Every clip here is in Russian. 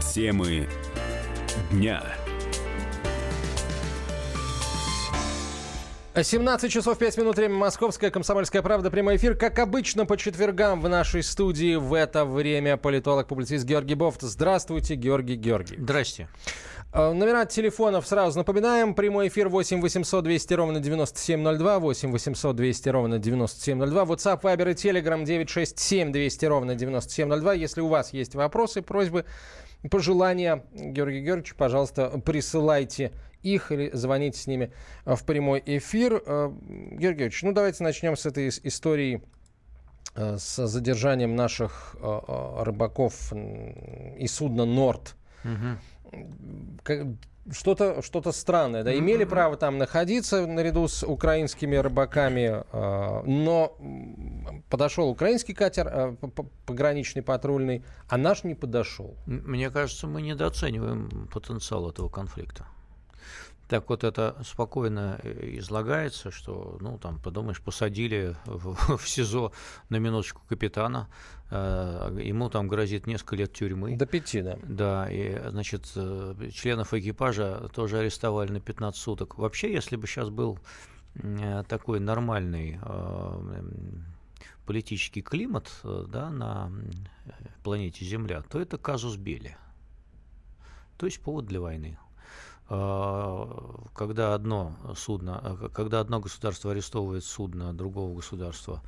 Темы дня. 17 часов 5 минут, время московское, «Комсомольская правда», прямой эфир. Как обычно, по четвергам в нашей студии в это время политолог-публицист Георгий Бофт. Здравствуйте, Георгий Георгиевич. Здрасте. Номера телефонов сразу напоминаем. Прямой эфир 8 800 200 ровно 9702, 8 800 200 ровно 9702. WhatsApp, Viber и Telegram 967 200 ровно 9702. Если у вас есть вопросы, просьбы, пожелания Георгия Георгиевича, пожалуйста, присылайте их или звоните с ними в прямой эфир. Георгий Георгиевич, давайте начнем с этой истории с задержанием наших рыбаков и судна «Норд». Что-то странное. Да? Имели право там находиться наряду с украинскими рыбаками, но подошел украинский катер пограничный, патрульный, а наш не подошел. Мне кажется, мы недооцениваем потенциал этого конфликта. Так вот это спокойно излагается, что, там, подумаешь, посадили в СИЗО на минуточку капитана, ему там грозит несколько лет тюрьмы. До 5, да. Да, и, значит, членов экипажа тоже арестовали на 15 суток. Вообще, если бы сейчас был такой нормальный политический климат, да, на планете Земля, то это казус белли, то есть повод для войны. Когда одно государство арестовывает судно другого государства,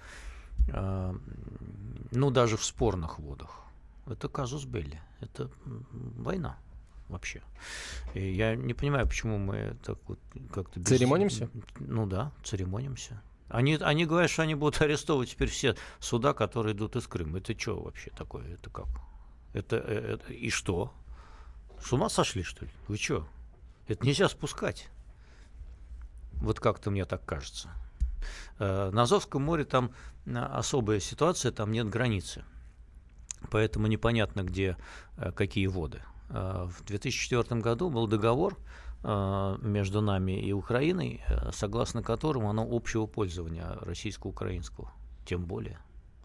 даже в спорных водах, это казус белли, это война вообще. И я не понимаю, почему мы так вот как-то... Церемонимся? Церемонимся. Они говорят, что они будут арестовывать теперь все суда, которые идут из Крыма. Это что вообще такое? Это как? Это и что? С ума сошли, что ли? Вы что? Это нельзя спускать. Вот как-то мне так кажется. На Азовском море там особая ситуация, там нет границы. Поэтому непонятно, где какие воды. В 2004 году был договор между нами и Украиной, согласно которому оно общего пользования российско-украинского. Тем более.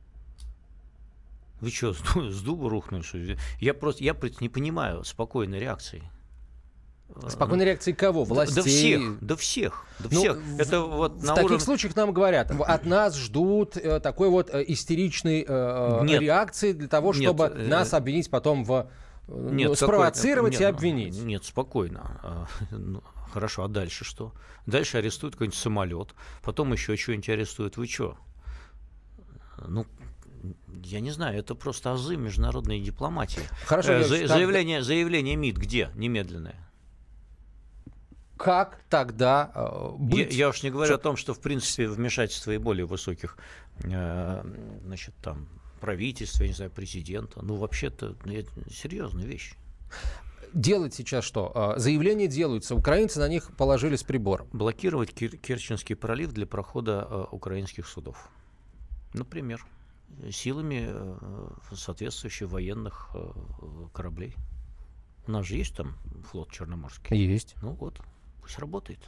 Вы что, с дуба рухнули? Что ли? Я просто не понимаю спокойной реакции. Спокойной реакции кого? Властей? До всех. Это вот в таких случаях нам говорят, от нас ждут такой вот истеричной реакции для того, чтобы нас обвинить потом спровоцировать и обвинить. Нет, спокойно. Хорошо, а дальше что? Дальше арестуют какой-нибудь самолет, потом еще что-нибудь арестуют. Вы что? Я не знаю, это просто азы международной дипломатии. Хорошо, заявление МИД где? Немедленное. Как тогда быть? Я уж не говорю о том, что, в принципе, вмешательство и более высоких правительств, я не знаю, президента. Вообще-то, это серьезная вещь. Делать сейчас что? Заявления делаются, украинцы на них положили с прибором. Блокировать Керченский пролив для прохода украинских судов. Например, силами соответствующих военных кораблей. У нас же есть там флот Черноморский? Есть. Пусть работает.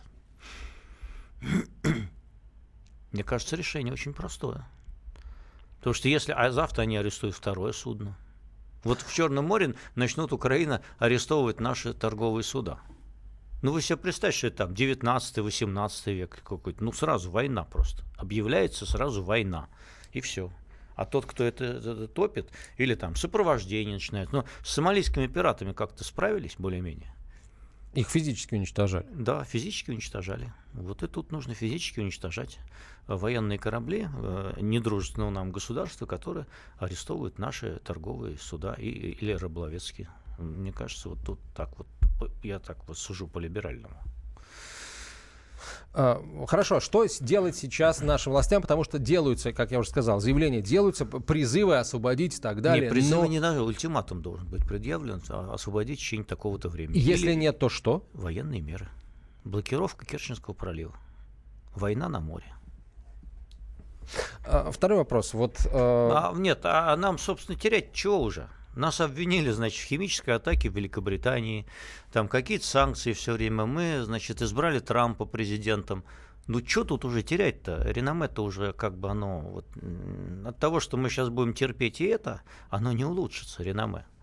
Мне кажется, решение очень простое. Потому что завтра они арестуют второе судно. Вот в Черном море начнут Украина арестовывать наши торговые суда. Вы себе представьте, что это там 19-18 век какой-то. Сразу война просто. Объявляется сразу война. И все. А тот, кто это топит, или там сопровождение начинает. С сомалийскими пиратами как-то справились более-менее. Их физически уничтожали. Да, физически уничтожали. Вот и тут нужно физически уничтожать военные корабли недружественного нам государства, которые арестовывают наши торговые суда или рыболовецкие. Мне кажется, вот тут так вот, я так вот сужу по-либеральному. Хорошо, что делать сейчас нашим властям, потому что делаются, как я уже сказал, заявления делаются, призывы освободить и так далее. Нет, призывы не надо, ультиматум должен быть предъявлен, освободить в течение такого-то времени. Если нет, то что? Военные меры. Блокировка Керченского пролива. Война на море. Второй вопрос. А нам, собственно, терять чего уже? Нас обвинили, в химической атаке в Великобритании, там какие-то санкции все время. Мы, избрали Трампа президентом. Что тут уже терять-то? Реноме-то уже оно... от того, что мы сейчас будем терпеть и это, оно не улучшится, реноме.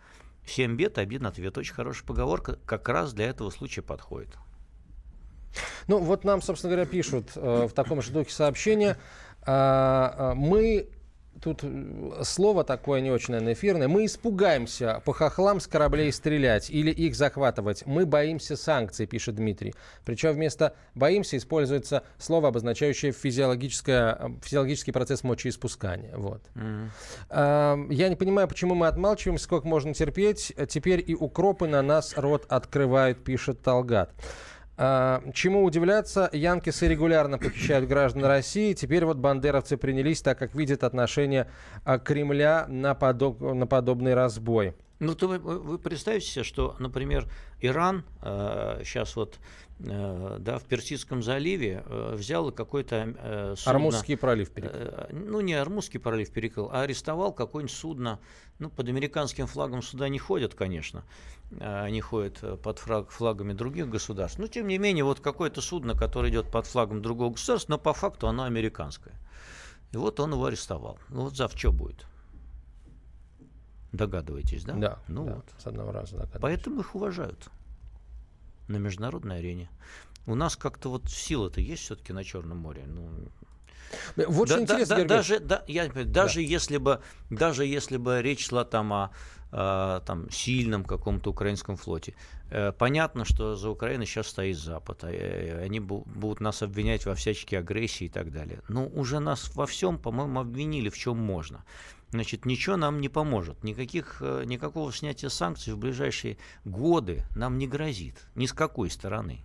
7 бед, 1 ответ. Очень хорошая поговорка, как раз для этого случая подходит. Ну, вот нам, собственно говоря, пишут в таком же духе сообщения. Мы, тут слово такое не очень, наверное, эфирное, мы испугаемся по хохлам с кораблей стрелять или их захватывать. Мы боимся санкций, пишет Дмитрий. Причем вместо «боимся» используется слово, обозначающее физиологический процесс мочеиспускания. Вот. Я не понимаю, почему мы отмалчиваем, сколько можно терпеть. Теперь и укропы на нас рот открывают, пишет Талгат. Чему удивляться, янкисы регулярно похищают граждан России. Теперь вот бандеровцы принялись, так как видят отношение Кремля на подобный разбой. Ну, то вы представьте себе, что, например, Иран сейчас вот в Персидском заливе взял какой-то судно... Армузский пролив перекрыл. Ну, не Армузский пролив перекрыл, а арестовал какое-нибудь судно. Ну, под американским флагом сюда не ходят, конечно. Они ходят под флагами других государств. Но, тем не менее, вот какое-то судно, которое идет под флагом другого государства, но по факту оно американское. И вот он его арестовал. Ну, вот завтра что будет? Догадываетесь, да? Да, ну да, вот. С одного раза догадываюсь. Поэтому их уважают на международной арене. У нас как-то вот сила-то есть все-таки на Черном море. Ну, вот что интересно, даже если бы речь шла там о сильном каком-то украинском флоте, понятно, что за Украиной сейчас стоит Запад, они будут нас обвинять во всяческой агрессии и так далее. Но уже нас во всем, по-моему, обвинили, в чем можно. Значит, ничего нам не поможет. Никакого снятия санкций в ближайшие годы нам не грозит. Ни с какой стороны.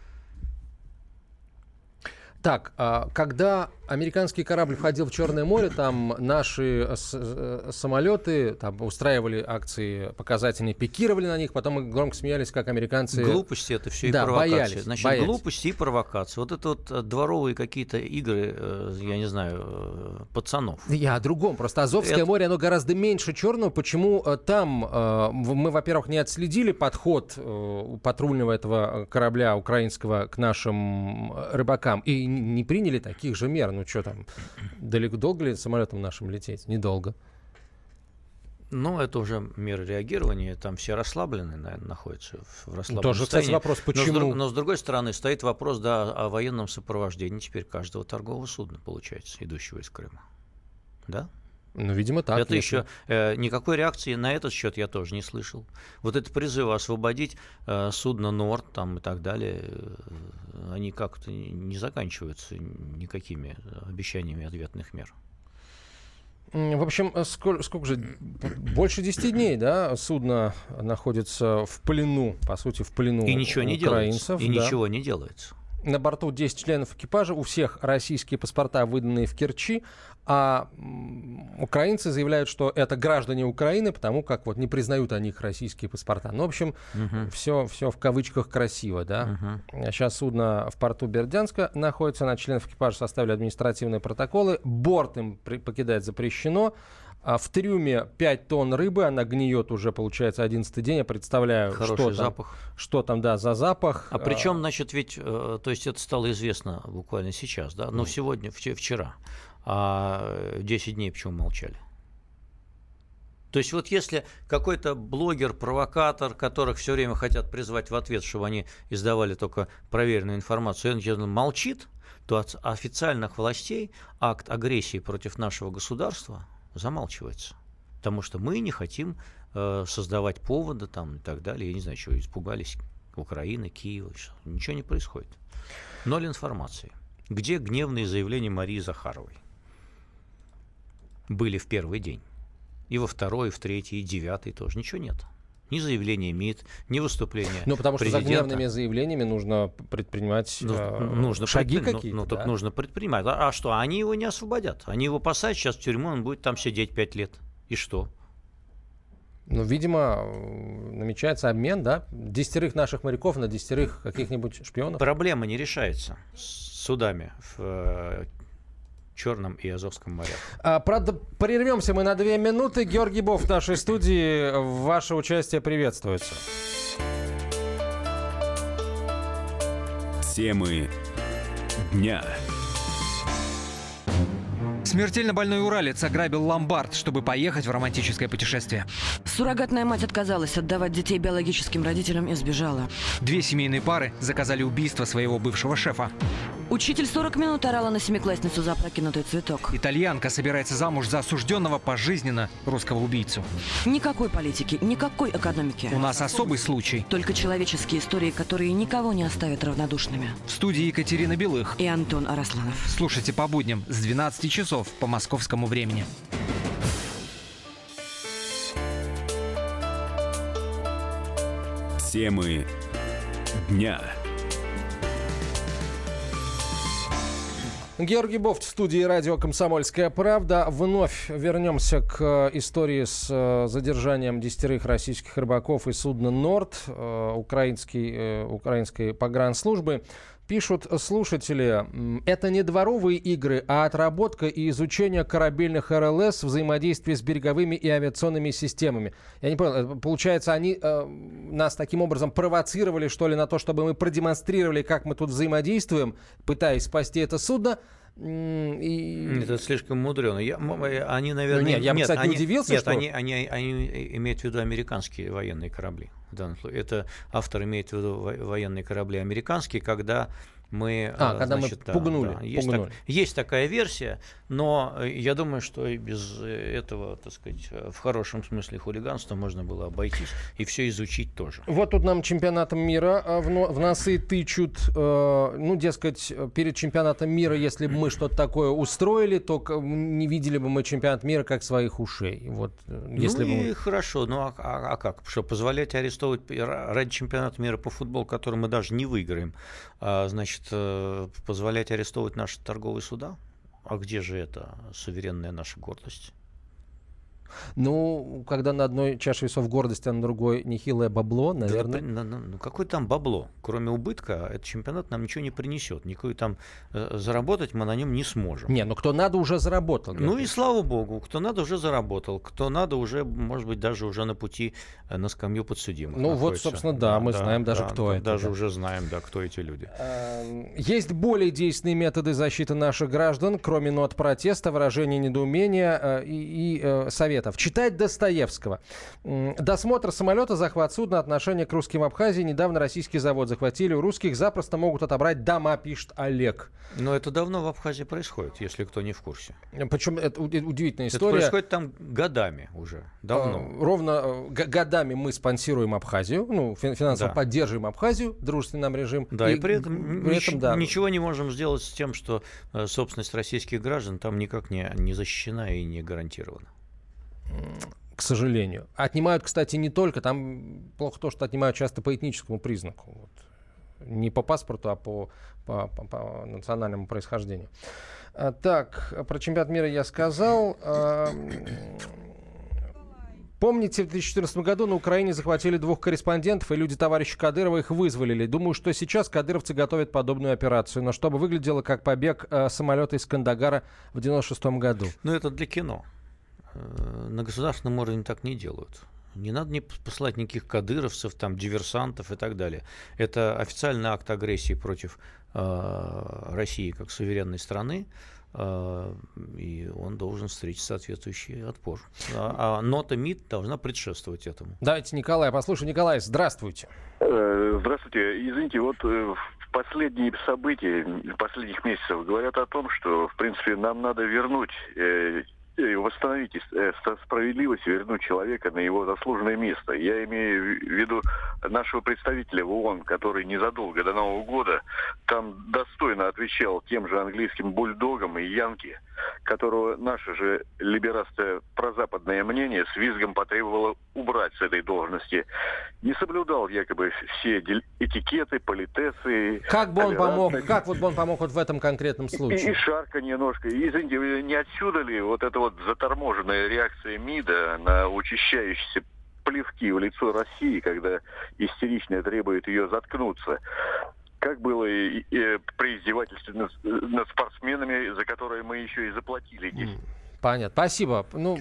Так, когда американский корабль входил в Черное море, там наши самолеты там устраивали акции показательные, пикировали на них, потом мы громко смеялись, как американцы... Глупости это все и провокации. Значит, глупости и провокации. Вот это вот дворовые какие-то игры, я не знаю, пацанов. Я о другом. Просто Азовское море, оно гораздо меньше Черного. Почему там мы, во-первых, не отследили подход патрульного этого корабля украинского к нашим рыбакам и не приняли таких же мер? Ну что там, долго ли самолетом нашим лететь? Недолго. Ну, это уже меры реагирования, там все расслаблены, наверное, находятся в расслабленном тоже, состоянии. кстати, вопрос, почему? Но с другой стороны, стоит вопрос, о военном сопровождении теперь каждого торгового судна, получается, идущего из Крыма. Да? Ну, видимо, так. Это еще никакой реакции на этот счет я тоже не слышал. Вот это призывы освободить судно Норд там, и так далее, они как-то не заканчиваются никакими обещаниями ответных мер. В общем, сколько же? Больше 10 дней, да, судно находится в плену, по сути, в плену и ничего не украинцев. И ничего не делается. На борту 10 членов экипажа, у всех российские паспорта, выданные в Керчи, а украинцы заявляют, что это граждане Украины, потому как вот не признают они их российские паспорта. Ну, в общем, все в кавычках красиво, да. Сейчас судно в порту Бердянска находится, на членов экипажа составили административные протоколы, борт им покидать запрещено. В трюме 5 тонн рыбы, она гниет уже, получается, 11-й день. Я представляю, что там, да, за запах. А причем, значит, ведь, то есть это стало известно буквально сейчас, да, но сегодня, вчера, а 10 дней почему молчали? То есть вот если какой-то блогер, провокатор, которых все время хотят призвать в ответ, чтобы они издавали только проверенную информацию, он молчит, то от официальных властей акт агрессии против нашего государства замалчивается. Потому что мы не хотим создавать поводы там, и так далее. Я не знаю, чего испугались Украины, Киева. Ничего не происходит. Ноль информации. Где гневные заявления Марии Захаровой? Были в первый день. И во второй, и в третий, и 9 тоже. Ничего нет. Ни заявления МИД, ни выступления Ну, потому что президента. за гневными заявлениями нужно предпринимать шаги какие-то. Ну, так нужно предпринимать. А что? Они его не освободят. Они его посадят сейчас в тюрьму, он будет там сидеть 5 лет. И что? Ну, видимо, намечается обмен, да? 10 наших моряков на 10 каких-нибудь шпионов. Проблема не решается с судами в Черном и Азовском морях. Правда, прервемся мы на 2 минуты. Георгий Бофт в нашей студии. Ваше участие приветствуется. Темы дня. Смертельно больной уралец ограбил ломбард, чтобы поехать в романтическое путешествие. Суррогатная мать отказалась отдавать детей биологическим родителям и сбежала. 2 семейные пары заказали убийство своего бывшего шефа. Учитель 40 минут орала на семиклассницу за опрокинутый цветок. Итальянка собирается замуж за осужденного пожизненно русского убийцу. Никакой политики, никакой экономики. У нас особый случай. Только человеческие истории, которые никого не оставят равнодушными. В студии Екатерина Белых. И Антон Арасланов. Слушайте по будням с 12 часов по московскому времени. Темы дня. Георгий Бофт в студии радио «Комсомольская правда». Вновь вернемся к истории с задержанием 10 российских рыбаков и судна «Норд» украинской погранслужбы. Пишут слушатели, это не дворовые игры, а отработка и изучение корабельных РЛС, взаимодействие с береговыми и авиационными системами. Я не понял, получается, они нас таким образом провоцировали, что ли, на то, чтобы мы продемонстрировали, как мы тут взаимодействуем, пытаясь спасти это судно. Это слишком мудрено. Они, наверное... Нет, я бы, кстати, удивился, нет, что... они имеют в виду американские военные корабли. В данном случае. Это автор имеет в виду военные корабли американские, когда мы... мы пугнули. Да, есть такая версия, но я думаю, что и без этого, так сказать, в хорошем смысле хулиганства можно было обойтись и все изучить тоже. Вот тут нам чемпионатом мира в носы тычут. Дескать, перед чемпионатом мира, если бы мы что-то такое устроили, то не видели бы мы чемпионат мира как своих ушей. Вот, если хорошо, а как? Что, позволять арестовывать ради чемпионата мира по футболу, который мы даже не выиграем, значит, позволять арестовывать наши торговые суда? А где же это суверенная наша гордость? Ну, когда на одной чаше весов гордость, а на другой нехилое бабло, наверное. Какое там бабло? Кроме убытка, этот чемпионат нам ничего не принесет. Никакой там заработать мы на нем не сможем. Кто надо, уже заработал. Ну и слава богу, кто надо, уже заработал. Кто надо, уже, может быть, даже уже на пути на скамью подсудимых находится. Вот, собственно, мы знаем даже, кто это. Даже уже знаем, кто эти люди. Есть более действенные методы защиты наших граждан, кроме нот протеста, выражения недоумения и советов. Читать Достоевского. Досмотр самолета, захват судна, отношение к русским в Абхазии. Недавно российский завод захватили. У русских запросто могут отобрать дома, пишет Олег. Но это давно в Абхазии происходит, если кто не в курсе. Причем это удивительная история. Это происходит там годами уже, давно. Ровно годами мы спонсируем Абхазию, финансово поддерживаем Абхазию, дружественный нам режим. Да, и при этом ничего не можем сделать с тем, что собственность российских граждан там никак не защищена и не гарантирована. К сожалению. Отнимают, кстати, не только. Там плохо то, что отнимают часто по этническому признаку. Не по паспорту, а по национальному происхождению. Так, про чемпионат мира я сказал. Помните, в 2014 году на Украине захватили 2 корреспондентов, и люди товарища Кадырова их вызволили. Думаю, что сейчас кадыровцы готовят подобную операцию, но чтобы выглядело как побег самолета из Кандагара в 1996 году. Это для кино. На государственном уровне так не делают. Не надо посылать никаких кадыровцев, диверсантов и так далее. Это официальный акт агрессии против России как суверенной страны, и он должен встретить соответствующий отпор. А нота МИД должна предшествовать этому. Давайте Николая послушаем. Николай, здравствуйте. Здравствуйте. Извините, в последние события последних месяцев говорят о том, что, в принципе, нам надо вернуть восстановить справедливость и вернуть человека на его заслуженное место. Я имею в виду нашего представителя в ООН, который незадолго до Нового года там достойно отвечал тем же английским бульдогам и янки, которого наше же либерастое прозападное мнение с визгом потребовало убрать с этой должности. Не соблюдал якобы все этикеты, политесы. Как бы он помог в этом конкретном случае? И шарканье ножкой. Извините, не отсюда ли эта заторможенная реакция МИДа на учащающиеся плевки в лицо России, когда истерично требует ее заткнуться? Как было и при издевательстве над спортсменами, за которые мы еще и заплатили. Понятно. Спасибо.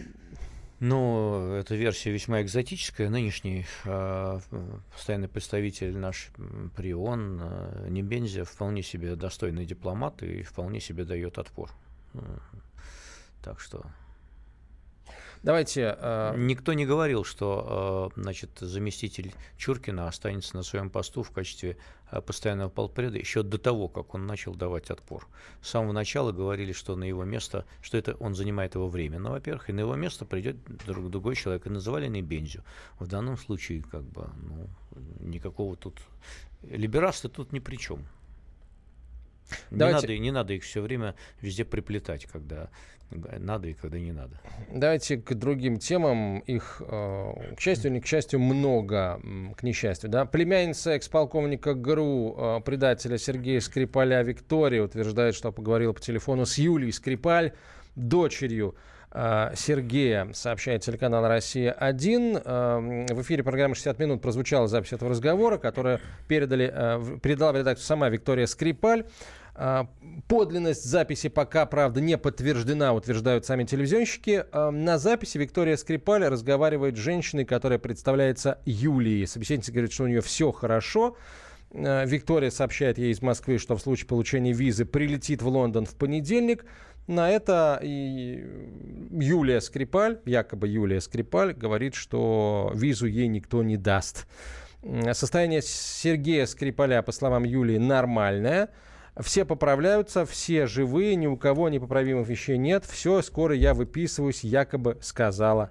Эта версия весьма экзотическая. Нынешний постоянный представитель наш при ООН Небензя вполне себе достойный дипломат и вполне себе дает отпор. Так что... Давайте... Никто не говорил, что заместитель Чуркина останется на своем посту в качестве постоянного полпреда еще до того, как он начал давать отпор. С самого начала говорили, что на его место, что это он занимает его временно, во-первых, и на его место придет другой человек. И называли Небензю. В данном случае, никакого тут... Либерасты тут ни при чем. Не надо их все время везде приплетать, когда надо и когда не надо. Давайте к другим темам. Их, к счастью или не к счастью, много, к несчастью. Да? Племянница экс-полковника ГРУ, предателя Сергея Скрипаля Виктория, утверждает, что поговорила по телефону с Юлией Скрипаль, дочерью Сергея, сообщает телеканал «Россия-1». В эфире программы «60 минут» прозвучала запись этого разговора, которую передала в редакцию сама Виктория Скрипаль. Подлинность записи пока, правда, не подтверждена, утверждают сами телевизионщики. На записи Виктория Скрипаль разговаривает с женщиной, которая представляется Юлией. Собеседница говорит, что у нее все хорошо. Виктория сообщает ей из Москвы, что в случае получения визы прилетит в Лондон в понедельник. На это и Юлия Скрипаль, якобы Юлия Скрипаль, говорит, что визу ей никто не даст. Состояние Сергея Скрипаля, по словам Юлии, нормальное. Все поправляются, все живые, ни у кого непоправимых вещей нет. Все, скоро я выписываюсь, якобы сказала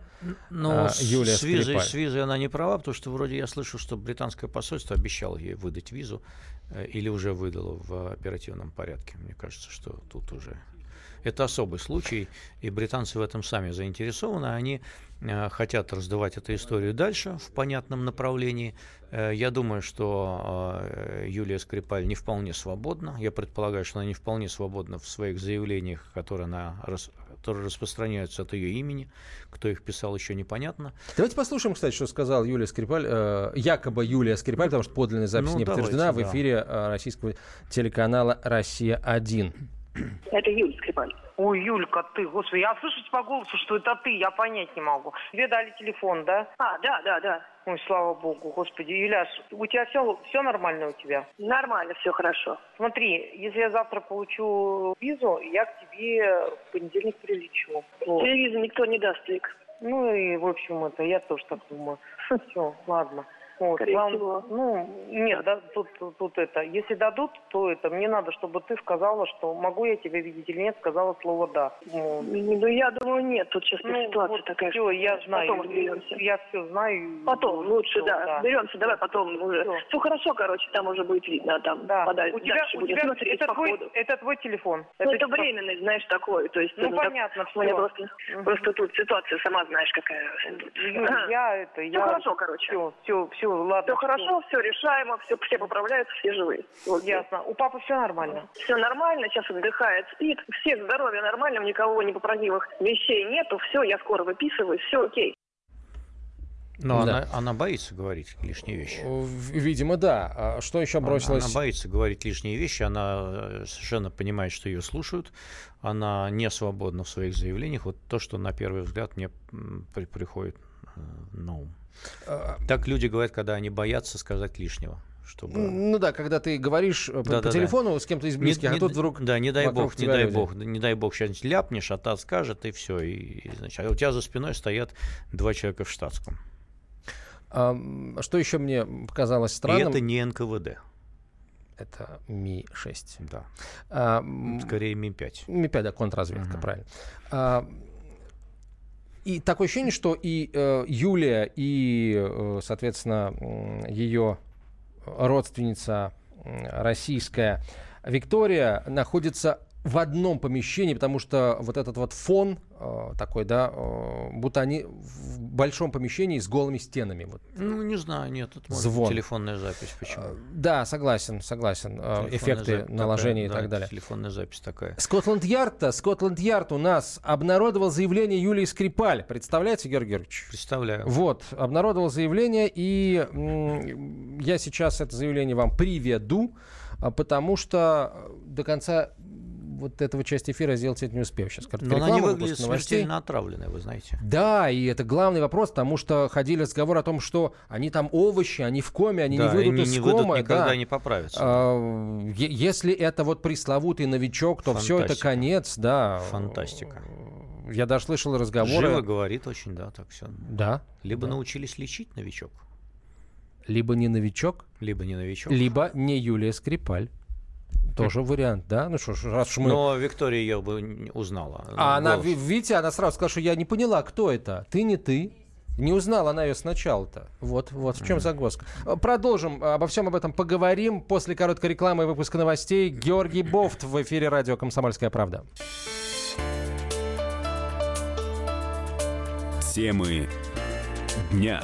Юлия Скрипаль. С визой она не права, потому что вроде я слышу, что британское посольство обещало ей выдать визу или уже выдало в оперативном порядке. Мне кажется, что тут уже... Это особый случай, и британцы в этом сами заинтересованы. Они хотят раздавать эту историю дальше в понятном направлении. Я думаю, что Юлия Скрипаль не вполне свободна. Я предполагаю, что она не вполне свободна в своих заявлениях, которые распространяются от ее имени. Кто их писал, еще непонятно. Давайте послушаем, кстати, что сказала Юлия Скрипаль, якобы Юлия Скрипаль, потому что подлинная запись не подтверждена, в эфире российского телеканала «Россия-1». Это Юлия Скрипаль. Ой, Юлька, ты, господи, я слышать по голосу, что это ты, я понять не могу. Тебе дали телефон, да? Да. Ой, слава богу, господи. Юляш, у тебя все нормально у тебя? Нормально, все хорошо. Смотри, если я завтра получу визу, я к тебе в понедельник прилечу. Тебе визу никто не даст, Вик. Ну и, в общем, я тоже так думаю. Все, ладно. Вот, нет, да, тут это. Если дадут, то мне надо, чтобы ты сказала, что могу я тебя видеть или нет, сказала слово «да». Ну, я думаю, нет. Тут сейчас ситуация такая. Все, я знаю. Потом разберемся. Я все знаю. Потом, лучше, да. Беремся, давай потом уже. Все хорошо, короче, там уже будет видно, там подальше. Это твой телефон? Это временный, знаешь, такой. То есть, понятно, все. Просто тут ситуация, сама знаешь, какая. Все хорошо, короче. Все, ладно. Все хорошо, все решаемо, все поправляются, все живые. Вот. Ясно. У папы все нормально? Все нормально, сейчас отдыхает, спит. Всех здоровья нормально, никого непоправимых вещей нету. Все, я скоро выписываюсь, все окей. Но она боится говорить лишние вещи. Видимо, да. Что еще бросилось? Она боится говорить лишние вещи, она совершенно понимает, что ее слушают. Она не свободна в своих заявлениях. Вот то, что на первый взгляд мне приходит на ум. Так люди говорят, когда они боятся сказать лишнего. Чтобы... Ну да, когда ты говоришь по телефону с кем-то из близких, а тут вдруг... Да, не дай бог, сейчас ляпнешь, а та скажет, и все. Значит, а у тебя за спиной стоят два человека в штатском. Что еще мне показалось странным? И это не НКВД. Это Ми-6. Да. Скорее Ми-5. Ми-5, да, контрразведка, правильно. И такое ощущение, что и Юлия, и, соответственно, ее родственница российская Виктория находятся в одном помещении, потому что вот этот вот фон такой, да, будто они в большом помещении с голыми стенами. Вот. Ну, не знаю, нет, тут звон. Телефонная запись, почему? Да, согласен. Эффекты наложения и так далее. Телефонная запись такая. Скотланд-Ярд у нас обнародовал заявление Юлии Скрипаль. Представляете, Георгий Георгиевич? Представляю. Вот, обнародовал заявление, и я сейчас это заявление вам приведу, потому что до конца вот этого части эфира сделать это не успею. Сейчас но она не выглядит смертельно отравленной, вы знаете. Да, и это главный вопрос, потому что ходили разговоры о том, что они там овощи, они в коме, они не выйдут из комы. Никогда не поправятся. Если это вот пресловутый новичок, то все это конец, да. Фантастика. Я даже слышал разговоры... Живо говорит очень, да, так все. Да. Либо да. научились лечить, новичок. Либо не новичок, Либо не новичок. либо не Юлия Скрипаль. Тоже вариант, да? Ну что ж, раз уж мы... Но Виктория ее бы узнала. А она, Голос. видите, она сразу сказала, что я не поняла, кто это. Ты, не ты. Не узнала она ее сначала-то. Вот в чем загвоздка. Продолжим. Обо всем об этом поговорим после короткой рекламы и выпуска новостей. Георгий Бофт в эфире радио «Комсомольская правда». Темы дня.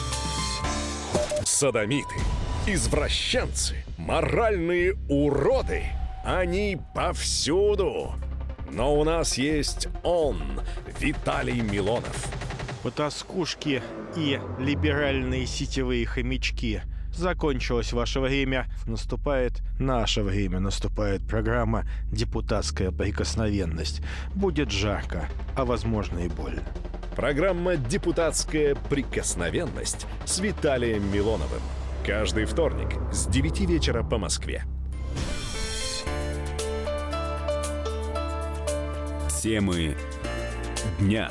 Содомиты, извращенцы, моральные уроды. Они повсюду. Но у нас есть он, Виталий Милонов. Потаскушки и либеральные сетевые хомячки. Закончилось ваше время, наступает наше время, наступает программа «Депутатская прикосновенность». Будет жарко, а возможно и больно. Программа «Депутатская прикосновенность» с Виталием Милоновым. Каждый вторник с 9 вечера по Москве. Темы дня.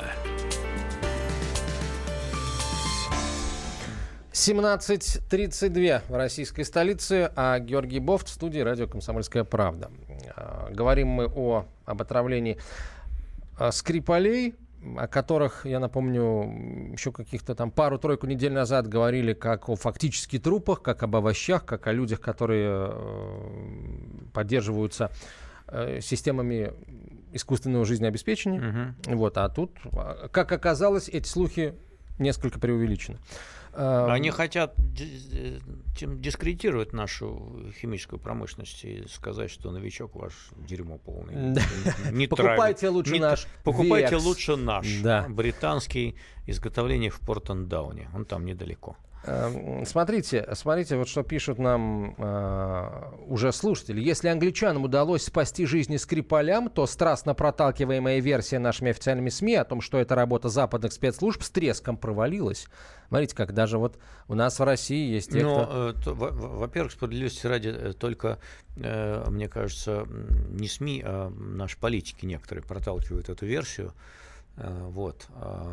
17:32 в российской столице, а Георгий Бофт в студии радио «Комсомольская правда». Говорим мы об отравлении Скрипалей, о которых, я напомню, еще каких-то там пару-тройку недель назад говорили как о фактически трупах, как об овощах, как о людях, которые поддерживаются системами искусственного жизнеобеспечения. Вот, а тут, как оказалось, эти слухи несколько преувеличены. Они хотят дискредитировать нашу химическую промышленность и сказать, что новичок ваш дерьмо полное. Покупайте лучше наш Покупайте Векс. лучше наш. Да. Британский, изготовление в Портендауне. Он там недалеко. Смотрите, вот что пишут нам уже слушатели. Если англичанам удалось спасти жизни Скрипалям, то страстно проталкиваемая версия нашими официальными СМИ о том, что это работа западных спецслужб, с треском провалилась. Смотрите, как даже вот у нас в России есть те, кто... Во-первых, справедливости ради, только, мне кажется, не СМИ, а наши политики некоторые проталкивают эту версию. Вот.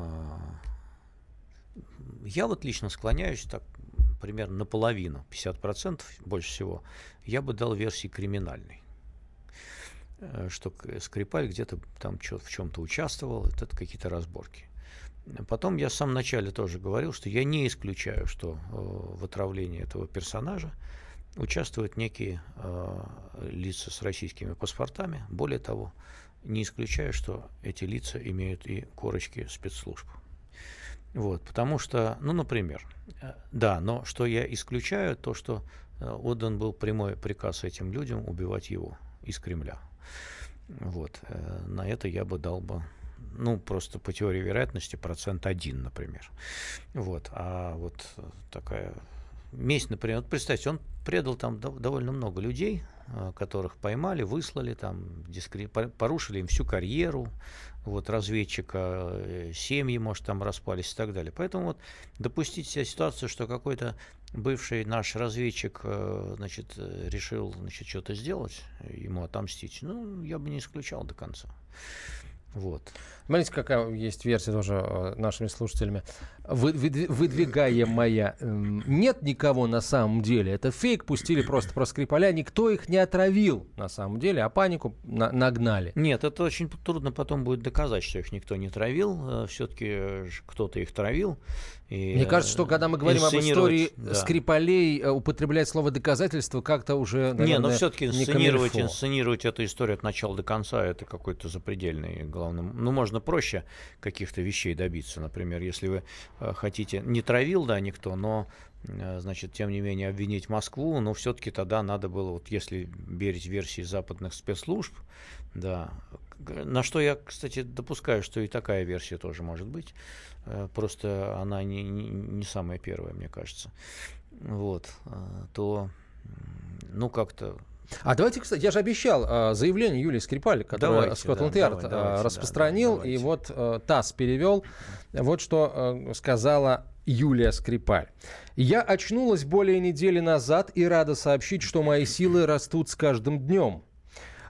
Я вот лично склоняюсь так примерно наполовину, 50% больше всего, я бы дал версии криминальной. Что Скрипаль где-то там в чем-то участвовал, это какие-то разборки. Потом я в самом начале тоже говорил, что я не исключаю, что в отравлении этого персонажа участвуют некие лица с российскими паспортами. Более того, не исключаю, что эти лица имеют и корочки спецслужб. Вот, потому что, ну, например, да, но что я исключаю, то, что отдан был прямой приказ этим людям убивать его из Кремля. Вот, на это я бы дал бы, ну, просто по теории вероятности 1%, например. Вот, а вот такая месть, например, вот представьте, он предал там довольно много людей, которых поймали, выслали, там, порушили им всю карьеру, вот, разведчика, семьи, может, там распались и так далее. Поэтому вот допустить себе ситуацию, что какой-то бывший наш разведчик, значит, решил, значит, что-то сделать, ему отомстить, ну, я бы не исключал до конца. Вот. Смотрите, какая есть версия тоже нашими слушателями. Выдвигаемая. Нет никого на самом деле. Это фейк, пустили просто про Скрипаля. Никто их не отравил на самом деле, а панику нагнали. Нет, это очень трудно потом будет доказать, что их никто не травил. Все-таки кто-то их травил. И мне кажется, что когда мы говорим об истории Скрипалей, употреблять слово «доказательство» как-то уже, наверное, не, но все-таки инсценировать эту историю от начала до конца, это какой-то запредельный, главное. Ну, можно проще каких-то вещей добиться. Например, если вы хотите, не травил, да, никто, но, значит, тем не менее обвинить Москву, но все-таки тогда надо было, вот если верить версии западных спецслужб, да, на что я, кстати, допускаю, что и такая версия тоже может быть, просто она не самая первая, мне кажется, вот, то, ну, как-то... А давайте, кстати, я же обещал заявление Юлии Скрипаль, которое Скотланд-Ярд распространил, и вот ТАСС перевел. Вот что сказала Юлия Скрипаль. «Я очнулась более недели назад и рада сообщить, что мои силы растут с каждым днем.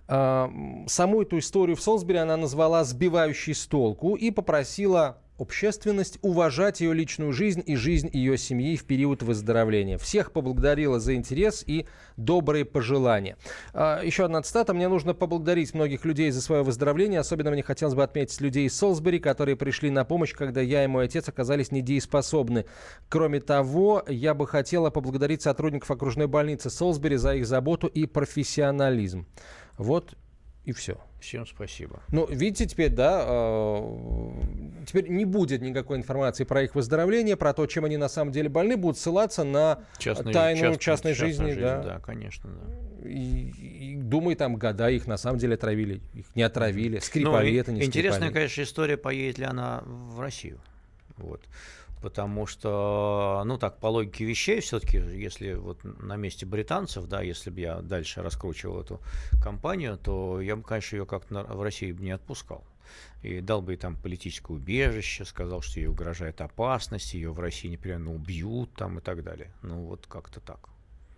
Саму эту историю в Солсбери она назвала «сбивающей с толку» и попросила общественность уважать ее личную жизнь и жизнь ее семьи в период выздоровления. Всех поблагодарила за интерес и добрые пожелания. Еще одна цитата. «Мне нужно поблагодарить многих людей за свое выздоровление. Особенно мне хотелось бы отметить людей из Солсбери, которые пришли на помощь, когда я и мой отец оказались недееспособны. Кроме того, я бы хотела поблагодарить сотрудников окружной больницы Солсбери за их заботу и профессионализм». Вот и все. Всем спасибо. Ну, видите, теперь, да, теперь не будет никакой информации про их выздоровление, про то, чем они на самом деле больны, будут ссылаться на тайну частной жизни. Да. Да, конечно. Да. И думаю, там года их на самом деле отравили. Их не отравили. Скрипали, это не интересная, скрипали. конечно, история, поедет ли она в Россию. Вот. Потому что, ну так, по логике вещей, все-таки, если вот на месте британцев, да, если бы я дальше раскручивал эту компанию, то я бы, конечно, ее как-то в России бы не отпускал. И дал бы ей там политическое убежище, сказал, что ей угрожает опасность, ее в России непременно убьют там и так далее. Ну вот как-то так.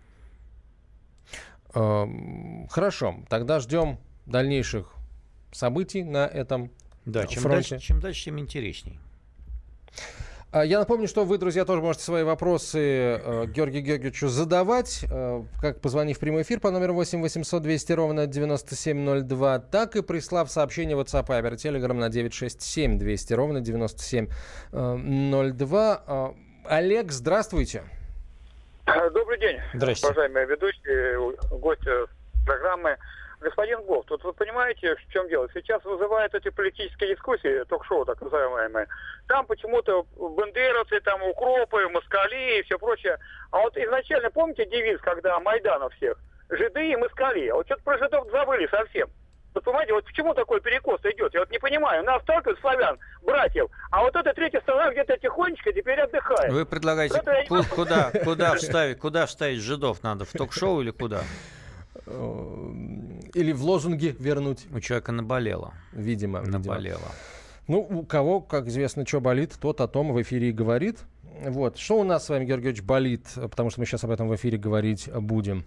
Хорошо, тогда ждем дальнейших событий на этом фронте. Чем дальше, тем интересней. Я напомню, что вы, друзья, тоже можете свои вопросы Георгию Георгиевичу задавать, как позвонив в прямой эфир по номеру 8 800 200 ровно 9702, так и прислав сообщение в WhatsApp, Viber, Telegram на 967 200 ровно 9702. Олег, здравствуйте. Добрый день, уважаемые ведущие, гости программы. Господин Гоф, тут вы понимаете, в чем дело? Сейчас вызывают эти политические дискуссии, ток-шоу так называемые. Там почему-то бандеровцы, там укропы, москали и все прочее. А вот изначально, помните девиз, когда Майдан у всех? Жиды и москали. А вот что-то про жидов забыли совсем. Вот понимаете, вот почему такой перекос идет? Я вот не понимаю. Нас сталкивают славян, братьев, а вот эта третья страна где-то тихонечко теперь отдыхает. Вы предлагаете, куда вставить жидов надо? В ток-шоу или куда? Или в лозунги вернуть. У человека наболело. Видимо. Наболело. Ну, у кого, как известно, что болит, тот о том в эфире и говорит. Вот. Что у нас с вами, Георгий Георгиевич, болит? Потому что мы сейчас об этом в эфире говорить будем.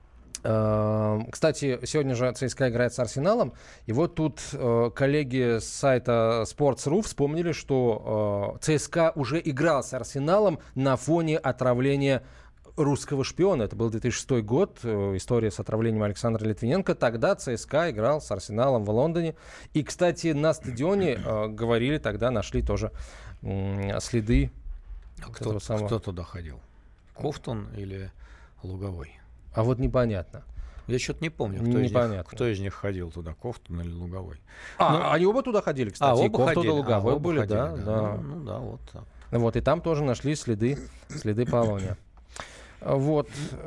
Кстати, сегодня же ЦСКА играет с Арсеналом. И вот тут коллеги с сайта Sports.ru вспомнили, что ЦСКА уже играл с Арсеналом на фоне отравления русского шпиона. Это был 2006 год, история с отравлением Александра Литвиненко. Тогда ЦСКА играл с Арсеналом в Лондоне. И, кстати, на стадионе говорили, тогда нашли тоже следы. Кто туда ходил? Ковтун или Луговой? А вот непонятно. Я что-то не помню, кто из них ходил туда, Ковтун или Луговой. Они оба туда ходили, кстати. Оба Ковтун и ходили. Луговой Оба были, ходили, да. Ну да, вот так. Вот, и там тоже нашли следы полония. Вот.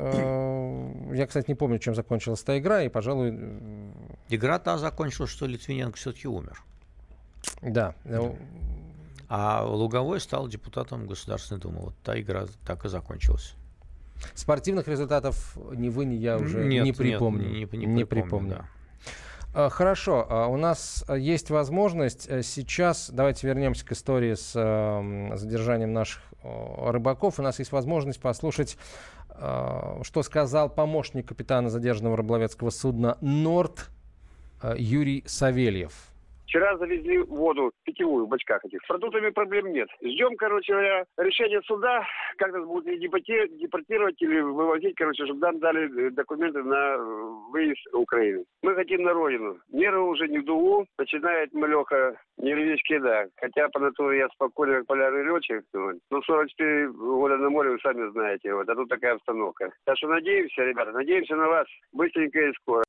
Я, кстати, не помню, чем закончилась эта игра, и, пожалуй... Игра-то закончилась, что Литвиненко все-таки умер. Да. А Луговой стал депутатом Государственной Думы. Вот та игра так и закончилась. Спортивных результатов ни вы, ни я уже не припомню. Не припомню. Да. Хорошо, у нас есть возможность сейчас, давайте вернемся к истории с задержанием наших рыбаков. У нас есть возможность послушать, что сказал помощник капитана задержанного рыболовецкого судна «Норд» Юрий Савельев. Вчера завезли воду питьевую в бачках этих. С продуктами проблем нет. Ждем, решения суда, как нас будут депортировать или вывозить, чтобы нам дали документы на выезд в Украину. Мы хотим на родину. Нервы уже не в дугу. Начинает малеха нервички, да. Хотя по натуре я спокойный, как полярный летчик. Но 44 года на море, вы сами знаете. А тут такая обстановка. Так что надеемся, ребята, надеемся на вас быстренько и скоро.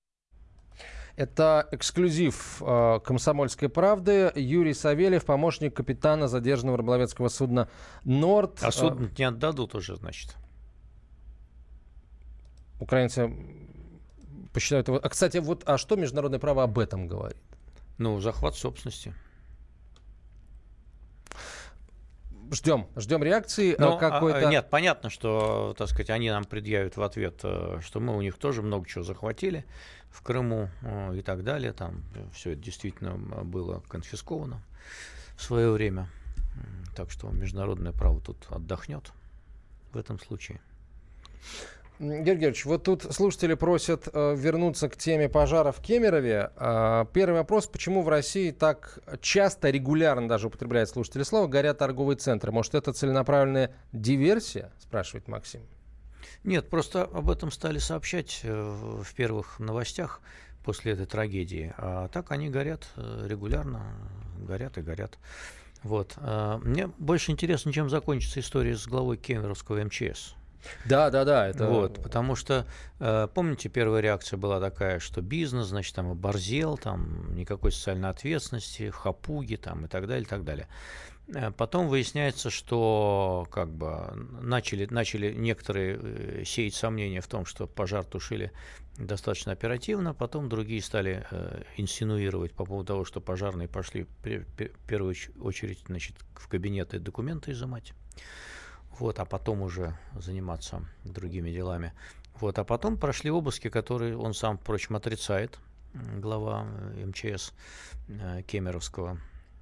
Это эксклюзив «Комсомольской правды». Юрий Савельев, помощник капитана задержанного рыболовецкого судна «Норд». А судно не отдадут уже, значит. Украинцы посчитают его... Кстати, а что международное право об этом говорит? Ну, захват собственности. Ждем реакции какой-то. Нет, понятно, что, так сказать, они нам предъявят в ответ, что мы у них тоже много чего захватили в Крыму и так далее. Там все это действительно было конфисковано в свое время. Так что международное право тут отдохнет в этом случае. Георгий Георгиевич, вот тут слушатели просят вернуться к теме пожара в Кемерове. Первый вопрос, почему в России так часто, регулярно даже употребляют слушатели слово, горят торговые центры? Может, это целенаправленная диверсия, спрашивает Максим? Нет, просто об этом стали сообщать в первых новостях после этой трагедии. А так они горят регулярно, горят и горят. Вот. Мне больше интересно, чем закончится история с главой Кемеровского МЧС. Да. Это... Вот, потому что, помните, первая реакция была такая, что бизнес, значит, там оборзел, там никакой социальной ответственности, хапуги там, и так далее, и так далее. Потом выясняется, что как бы начали некоторые сеять сомнения в том, что пожар тушили достаточно оперативно, потом другие стали инсинуировать по поводу того, что пожарные пошли в первую очередь, значит, в кабинеты документы изымать, вот, а потом уже заниматься другими делами. Вот, а потом прошли обыски, которые он сам, впрочем, отрицает, глава МЧС Кемеровского.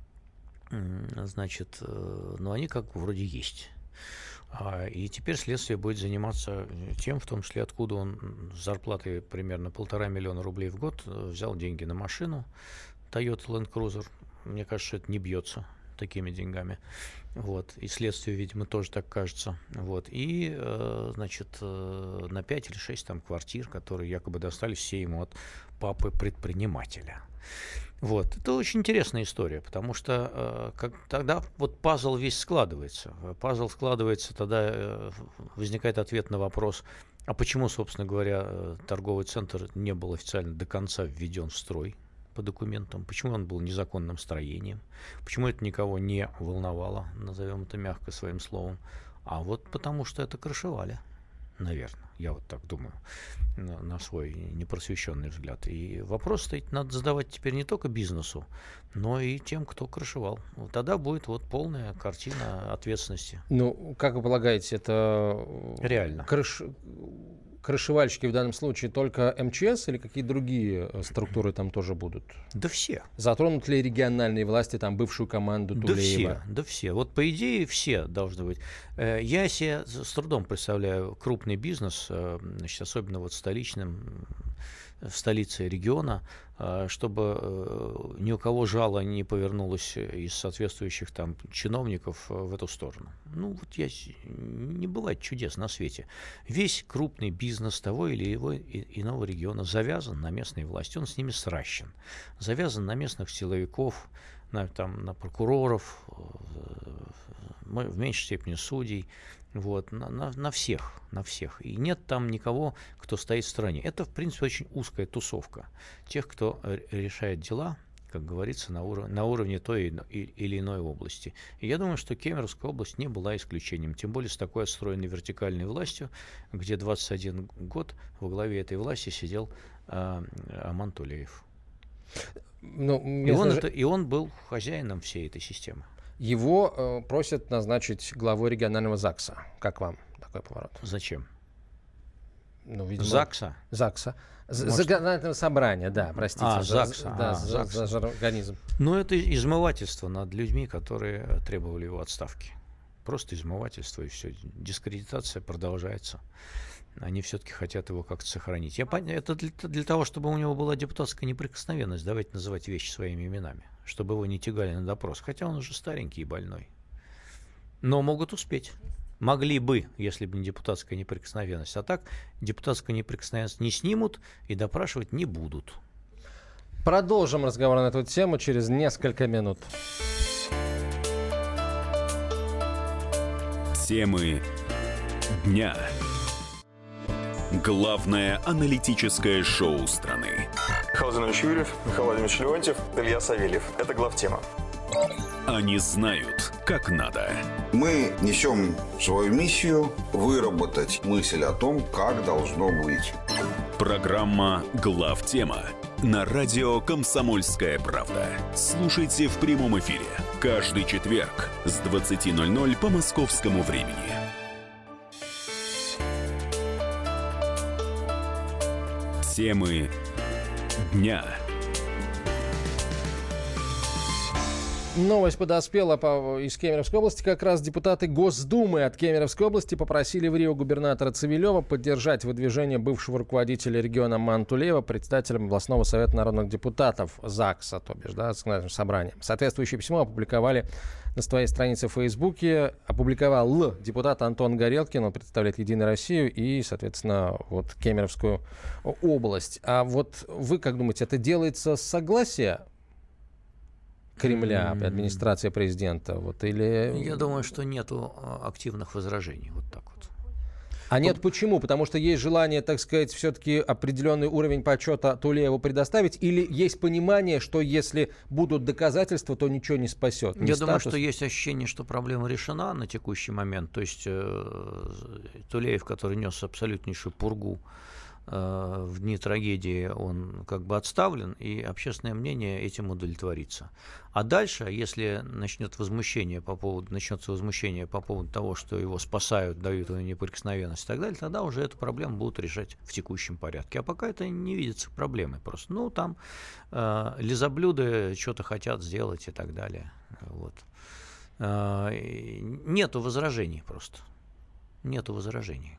Значит, но они как бы вроде есть. И теперь следствие будет заниматься тем, в том числе, откуда он с зарплатой примерно 1,5 миллиона рублей в год взял деньги на машину Toyota Land Cruiser. Мне кажется, что это не бьется такими деньгами. Вот. И следствию, видимо, тоже так кажется. Вот. И, значит, на 5 или 6 там квартир, которые якобы достались все ему от папы-предпринимателя. Вот. Это очень интересная история, потому что тогда вот пазл весь складывается. Пазл складывается, тогда возникает ответ на вопрос, а почему, собственно говоря, торговый центр не был официально до конца введен в строй по документам, почему он был незаконным строением, почему это никого не волновало, назовем это мягко своим словом, а вот потому что это крышевали, наверное. Я вот так думаю, на свой непросвещенный взгляд. И вопрос стоит, надо задавать теперь не только бизнесу, но и тем, кто крышевал. Вот тогда будет вот полная картина ответственности. Ну, как вы полагаете, это реально? Крышевальщики в данном случае только МЧС или какие другие структуры там тоже будут? Да все. Затронут ли региональные власти там бывшую команду Тулеева? Да все. Вот по идее все должны быть. Я себе с трудом представляю крупный бизнес, значит, особенно вот в столице региона, чтобы ни у кого жало не повернулось из соответствующих там чиновников в эту сторону. Ну вот не бывает чудес на свете. Весь крупный бизнес того или иного региона завязан на местные власти, он с ними сращен, завязан на местных силовиков, на прокуроров, в меньшей степени судей. Вот, на всех. И нет там никого, кто стоит в стороне. Это, в принципе, очень узкая тусовка тех, кто решает дела, как говорится, на уровне той или иной области. И я думаю, что Кемеровская область не была исключением, тем более с такой отстроенной вертикальной властью, где 21 год во главе этой власти сидел Аман Тулеев. И он был хозяином всей этой системы. Его просят назначить главой регионального ЗАГСа. Как вам такой поворот? Зачем? Ну, видимо, ЗАГСа? ЗАГСа. Законодательного собрания, да, простите. ЗАГСа. За жаргонизм. Ну, это измывательство над людьми, которые требовали его отставки. Просто измывательство, и все. Дискредитация продолжается. Они все-таки хотят его как-то сохранить. Это для того, чтобы у него была депутатская неприкосновенность. Давайте называть вещи своими именами. Чтобы его не тягали на допрос. Хотя он уже старенький и больной. Но могут успеть. Могли бы, если бы не депутатская неприкосновенность. А так депутатскую неприкосновенность не снимут и допрашивать не будут. Продолжим разговор на эту тему через несколько минут. Темы дня. Главное аналитическое шоу страны. Михаил Зинович Юрьев, Михаил Владимирович Леонтьев, Илья Савельев. Это главтема. Они знают, как надо. Мы несем свою миссию выработать мысль о том, как должно быть. Программа «Главтема» на радио «Комсомольская правда». Слушайте в прямом эфире каждый четверг с 20:00 по московскому времени. Темы дня. Новость подоспела из Кемеровской области. Как раз депутаты Госдумы от Кемеровской области попросили в Рио губернатора Цивилева поддержать выдвижение бывшего руководителя региона Мантулеева председателем областного совета народных депутатов ЗАГСа, то бишь, да, законодательным собранием. Соответствующее письмо опубликовали на своей странице в Фейсбуке. Опубликовал депутат Антон Горелкин, он представляет «Единую Россию» и, соответственно, вот Кемеровскую область. А вот вы как думаете, это делается с согласия Кремля, администрация президента? Вот, или... Я думаю, что нету активных возражений. Вот так вот. А нет, почему? Потому что есть желание, так сказать, все-таки определенный уровень почета Тулееву предоставить? Или есть понимание, что если будут доказательства, то ничего не спасет? Я думаю, что есть ощущение, что проблема решена на текущий момент. То есть Тулеев, который нес абсолютнейшую пургу в дни трагедии, он как бы отставлен, и общественное мнение этим удовлетворится. А дальше, если начнется возмущение по поводу того, что его спасают, дают ему неприкосновенность и так далее, тогда уже эту проблему будут решать в текущем порядке. А пока это не видится проблемой просто. Ну, там лизоблюды что-то хотят сделать и так далее. Вот. Нету возражений просто. Нету возражений.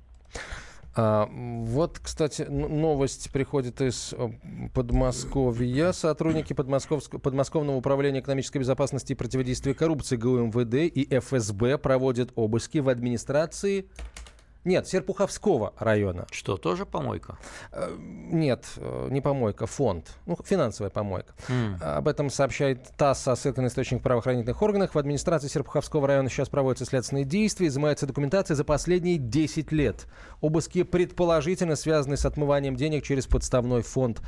Вот, кстати, новость приходит из Подмосковья. Сотрудники Подмосковного управления экономической безопасности и противодействия коррупции ГУМВД и ФСБ проводят обыски в администрации... Нет, Серпуховского района. Что, тоже помойка? Нет, не помойка, фонд. Ну, финансовая помойка. Об этом сообщает ТАСС со ссылкой на источник в правоохранительных органах. В администрации Серпуховского района сейчас проводятся следственные действия, изымается документация за последние 10 лет. Обыски предположительно связаны с отмыванием денег через подставной фонд,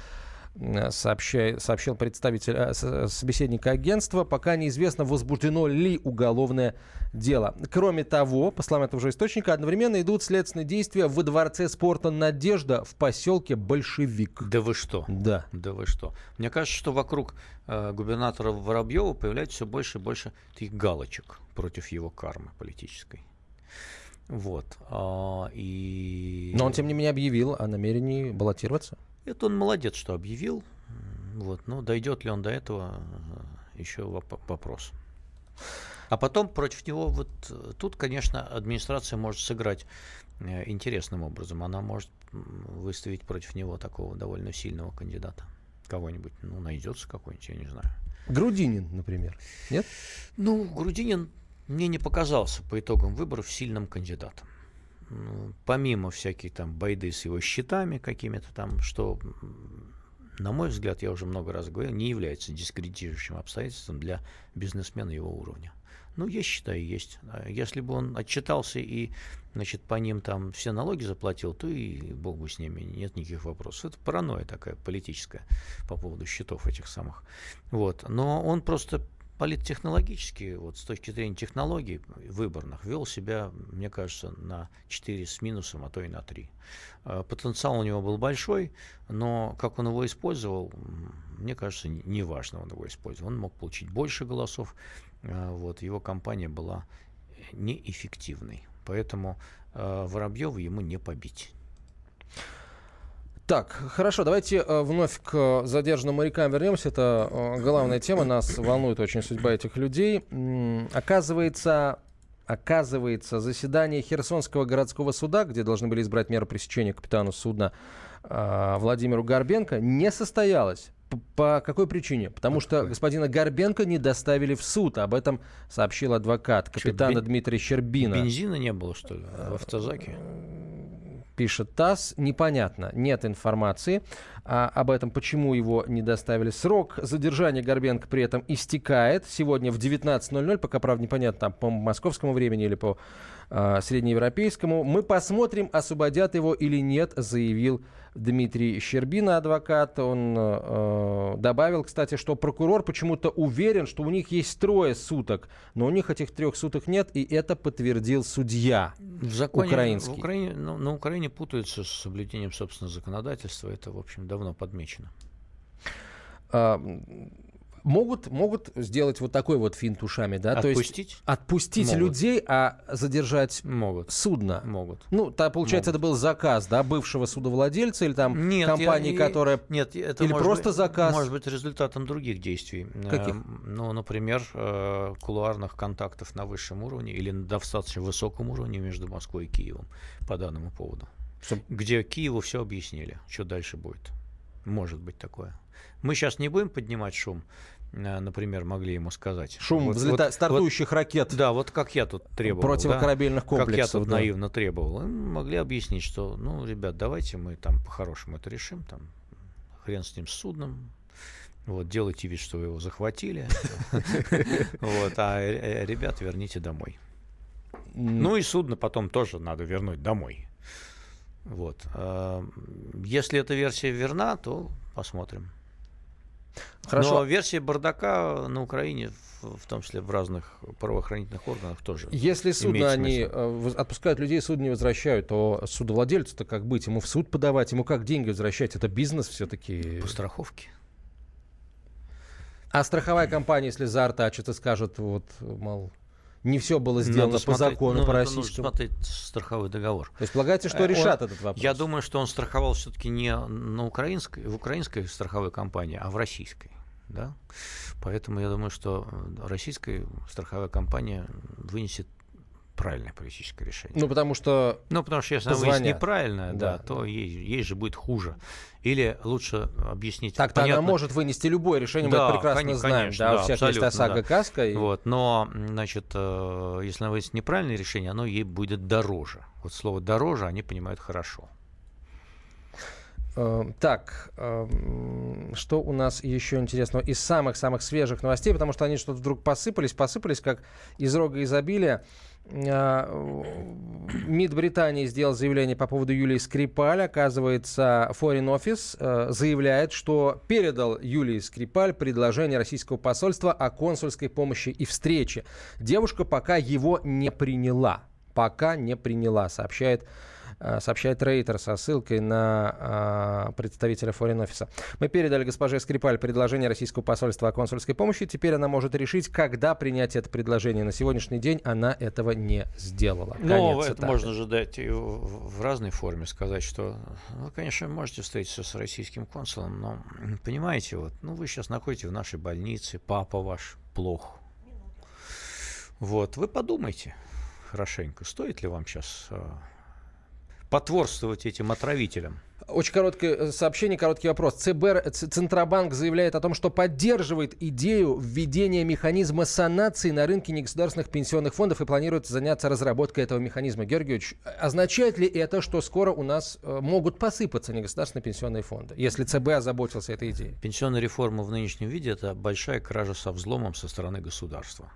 сообщил представитель собеседника агентства. Пока неизвестно, возбуждено ли уголовное дело. Кроме того, по словам этого же источника, одновременно идут следственные действия во дворце спорта «Надежда» в поселке Большевик. Да вы что? Да. Да вы что? Мне кажется, что вокруг губернатора Воробьева появляется все больше и больше таких галочек против его кармы политической. Вот. Но он, тем не менее, объявил о намерении баллотироваться. Это он молодец, что объявил. Вот. Но дойдет ли он до этого, еще вопрос. А потом против него, вот тут, конечно, администрация может сыграть интересным образом. Она может выставить против него такого довольно сильного кандидата. Кого-нибудь, найдется какой-нибудь, я не знаю. Грудинин, например, нет? Грудинин мне не показался по итогам выборов сильным кандидатом. Помимо всяких там байды с его счетами какими-то там, что, на мой взгляд, я уже много раз говорил, не является дискредитирующим обстоятельством для бизнесмена его уровня. Я считаю, есть. Если бы он отчитался и, по ним там все налоги заплатил, то и бог бы с ними, нет никаких вопросов. Это паранойя такая политическая по поводу счетов этих самых. Вот. Но он просто политтехнологически, с точки зрения технологий выборных, вел себя, мне кажется, на 4 с минусом, а то и на 3. Потенциал у него был большой, но как он его использовал, мне кажется, неважно он его использовал. Он мог получить больше голосов, его кампания была неэффективной, поэтому Воробьева ему не побить. Так, хорошо, давайте вновь к задержанным морякам вернемся. Это главная тема, нас волнует очень судьба этих людей. Оказывается, заседание Херсонского городского суда, где должны были избрать меры пресечения капитану судна Владимиру Горбенко, не состоялось. По какой причине? Потому что господина Горбенко не доставили в суд. Об этом сообщил адвокат капитана Дмитрия Щербина. Бензина не было, что ли, в автозаке? Пишет ТАСС, непонятно, нет информации об этом, почему его не доставили. Срок задержания Горбенко при этом истекает сегодня в 19:00, пока, правда, непонятно, там, по московскому времени или по среднеевропейскому. Мы посмотрим, освободят его или нет, заявил Дмитрий Щербина, адвокат. Он добавил, кстати, что прокурор почему-то уверен, что у них есть 3 суток, но у них этих 3 суток нет, и это подтвердил судья украинский. На Украине путаются с соблюдением собственного законодательства. Это, в общем, давно подмечено. Могут сделать вот такой вот финт ушами, да? Отпустить? То есть отпустить людей, а задержать судно. Могут. Ну, получается, это был заказ, да, бывшего судовладельца или там компании, которая... Нет, это или просто заказ? Может быть результатом других действий. Каких? Ну, например, кулуарных контактов на высшем уровне или на достаточно высоком уровне между Москвой и Киевом по данному поводу. Где Киеву все объяснили, что дальше будет. Может быть такое. Мы сейчас не будем поднимать шум, например, могли ему сказать. Шум стартующих ракет. Да, вот как я тут требовал. Противокорабельных комплексов. Как я тут наивно требовал. Им могли объяснить, что, ну, ребят, давайте мы там по-хорошему это решим, там, хрен с ним с судном. Вот, делайте вид, что вы его захватили. Вот, а ребят верните домой. Ну и судно потом тоже надо вернуть домой. Вот. Если эта версия верна, то посмотрим. Хорошо. Но версия бардака на Украине, в том числе в разных правоохранительных органах, тоже. Если судно они отпускают людей, судно не возвращают, то судовладельцу-то как быть? Ему в суд подавать, ему как деньги возвращать? Это бизнес все-таки. По страховке. А страховая компания, если заортачит и скажет, вот, мол, не все было сделано по закону, по российскому. Нужно смотреть страховой договор. То есть полагаете, что решат этот вопрос? Я думаю, что он страховал все-таки не в украинской страховой компании, а в российской. Да? Поэтому я думаю, что российская страховая компания вынесет правильное политическое решение. Потому что если она вынесет неправильное, то ей же будет хуже. Или лучше объяснить. Так-то она может вынести любое решение, мы это прекрасно знаем. Конечно, у всех есть ОСАГО, КАСКО. Вот, но, значит, если она вынесет неправильное решение, оно ей будет дороже. Вот слово «дороже» они понимают хорошо. Так, что у нас еще интересного из самых-самых свежих новостей, потому что они что-то вдруг посыпались как из рога изобилия. МИД Британии сделал заявление по поводу Юлии Скрипаль. Оказывается, Foreign Office заявляет, что передал Юлии Скрипаль предложение российского посольства о консульской помощи и встрече. Девушка пока его не приняла. Сообщает Рейтер со ссылкой на представителя Foreign Office. Мы передали госпоже Скрипаль предложение российского посольства о консульской помощи. Теперь она может решить, когда принять это предложение. На сегодняшний день она этого не сделала. Но это можно же дать и в разной форме сказать, что вы, конечно, можете встретиться с российским консулом, но, понимаете, вы сейчас находитесь в нашей больнице, папа ваш плох. Вот, вы подумайте хорошенько, стоит ли вам сейчас потворствовать этим отравителям. Очень короткое сообщение, короткий вопрос. Центробанк заявляет о том, что поддерживает идею введения механизма санации на рынке негосударственных пенсионных фондов и планирует заняться разработкой этого механизма. Георгий Георгиевич, означает ли это, что скоро у нас могут посыпаться негосударственные пенсионные фонды, если ЦБ озаботился этой идеей? Пенсионная реформа в нынешнем виде – это большая кража со взломом со стороны государства.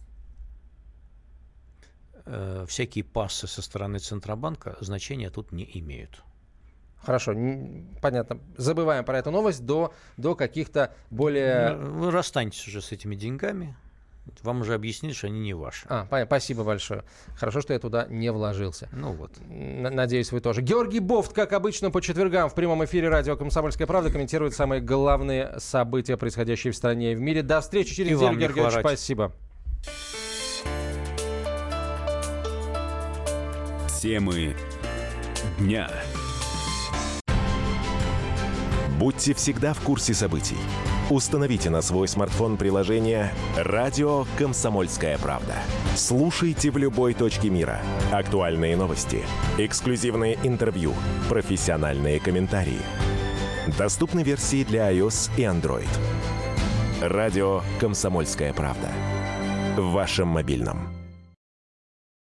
Всякие пассы со стороны Центробанка значения тут не имеют. Хорошо, понятно. Забываем про эту новость до каких-то более... Вы расстанетесь уже с этими деньгами. Вам уже объяснили, что они не ваши. Спасибо большое. Хорошо, что я туда не вложился. Вот. Надеюсь, вы тоже. Георгий Бофт, как обычно, по четвергам в прямом эфире радио «Комсомольская правда» комментирует самые главные события, происходящие в стране и в мире. До встречи через неделю, Георгий Георгиевич. Спасибо. Темы дня. Будьте всегда в курсе событий. Установите на свой смартфон приложение «Радио Комсомольская правда». Слушайте в любой точке мира. Актуальные новости, эксклюзивные интервью, профессиональные комментарии. Доступны версии для iOS и Android. «Радио Комсомольская правда». В вашем мобильном.